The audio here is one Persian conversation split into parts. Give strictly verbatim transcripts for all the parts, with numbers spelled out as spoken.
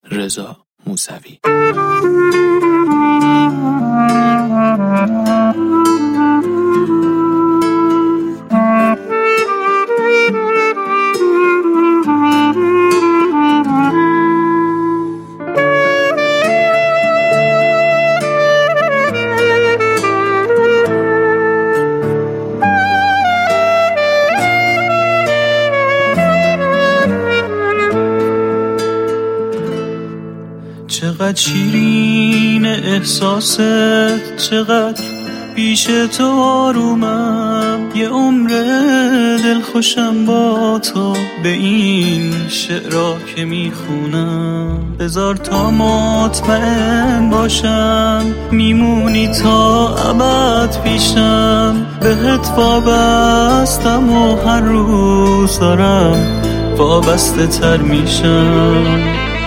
رضا موسوی. چقدر شیرین احساست، چقدر پیش تو آرومم، یه عمر دل خوشم با تو به این شعرها که میخونم. بذار تا مطمئن باشم میمونی تا ابد پیشم، بهت وابستم و هر روز دارم وابسته تر میشم.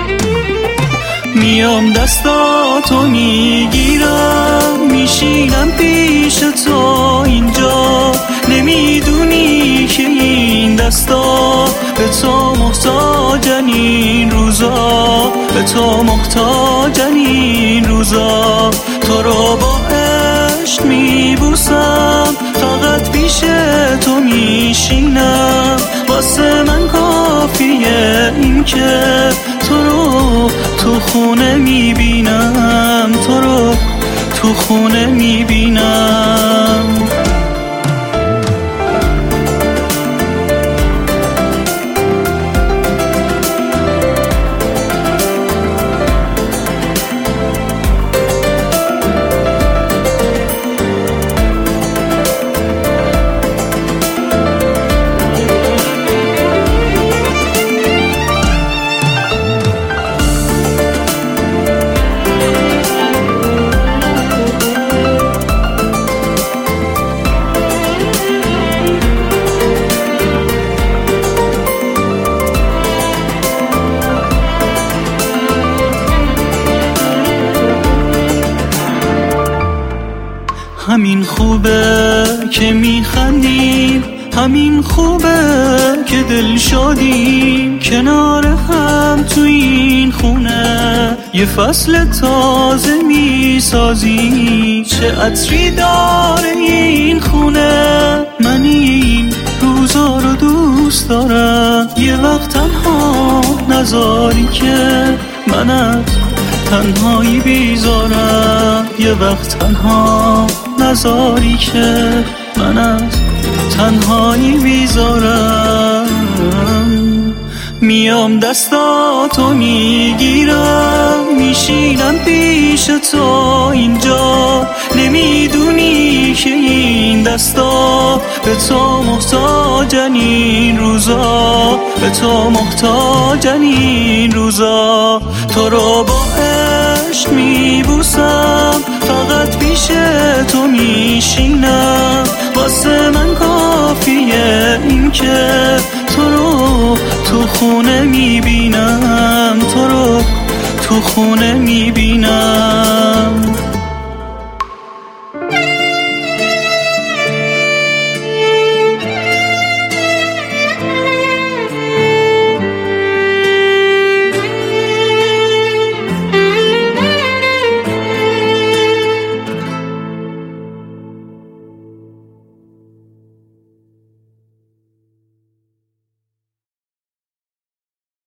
میام دستاتو میگیرم، میشینم پیش تو اینجا، نمیدونی که این دستا به تو محتاجن این روزا، به تو محتاجن این روزا. تو رو با عشق میبوسم، فقط پیش تو میشینم، واسه من کافیه این که تو رو تو خونه میبینم، تو رو تو خونه میبینم. همین خوبه که میخندیم، همین خوبه که دل شادیم، کنار هم تو این خونه یه فصل تازه میسازیم. چه عطری داره این خونه، من این روزا رو دوست دارم. یه وقت تنها نذاری که من از تنهایی بیزارم، یه وقت تنها نذاری که من از تنهایی بیزارم. میام دستاتو میگیرم، میشینم پیش تو اینجا، نمیدونی که این دستا به تو محتاجن این روزا، به تو محتاجن این روزا. تو رو با عشق میبوسم، فقط پیش تو میشینم، واسه من کافیه این که تو رو تو خونه میبینم، تو رو تو خونه میبینم.